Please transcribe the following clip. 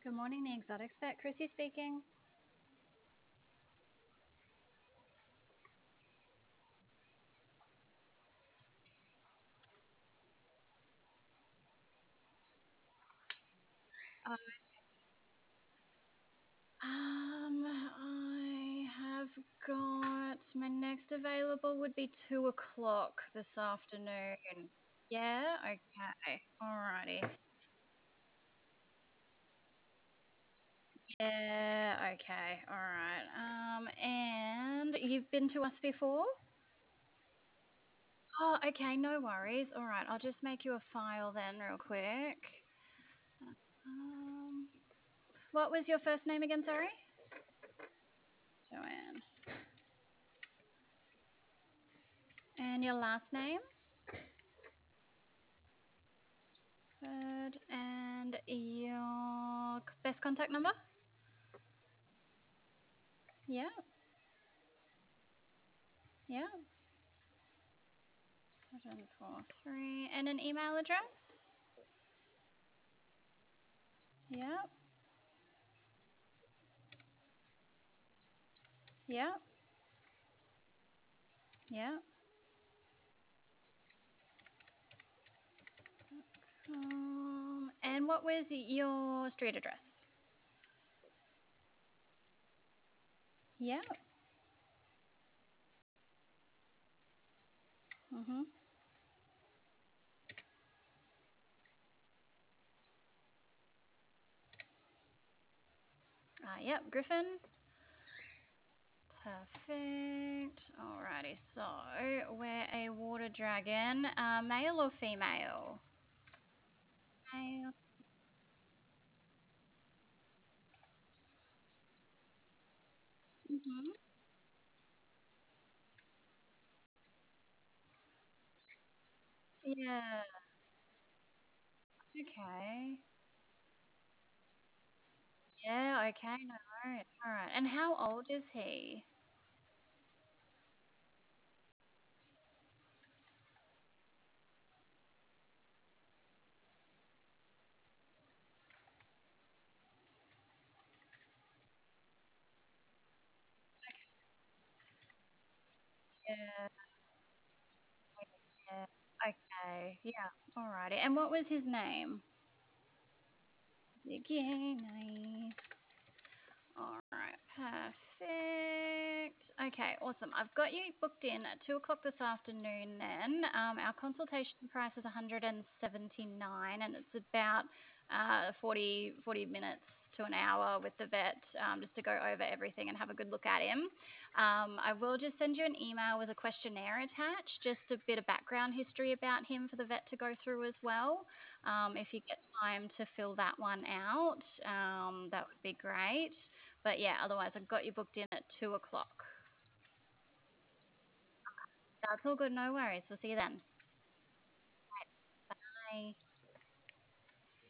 Good morning, the Exotics Vet. Chrissy speaking. Uh, I have got my next available would be 2 o'clock this afternoon. Yeah, okay. Alrighty. Yeah, okay. Alright. And you've been to us before? Oh, okay, no worries. Alright, I'll just make you a file then real quick. Um, what was your first name again, sorry? Joanne. And your last name? Good. And your best contact number? Yeah, yeah. 743. And an email address? Yeah, yeah, yeah. And what was your street address? Yeah. Mhm. Yep, Griffin. Perfect. Alrighty, so we're a water dragon. Male or female? Male. Mhm. Yeah. Okay. Yeah, okay, no worries. All right. And how old is he? Yeah, yeah. Okay. Yeah. All righty. And what was his name? Ziggy, nice. All right, perfect. Okay, awesome. I've got you booked in at 2 o'clock this afternoon then. Our consultation price is 179 and it's about 40 minutes to an hour with the vet just to go over everything and have a good look at him. I will just send you an email with a questionnaire attached, just a bit of background history about him for the vet to go through as well. If you get time to fill that one out, that would be great. But yeah, otherwise I've got you booked in at 2 o'clock. That's all good, no worries. We'll see you then. Bye.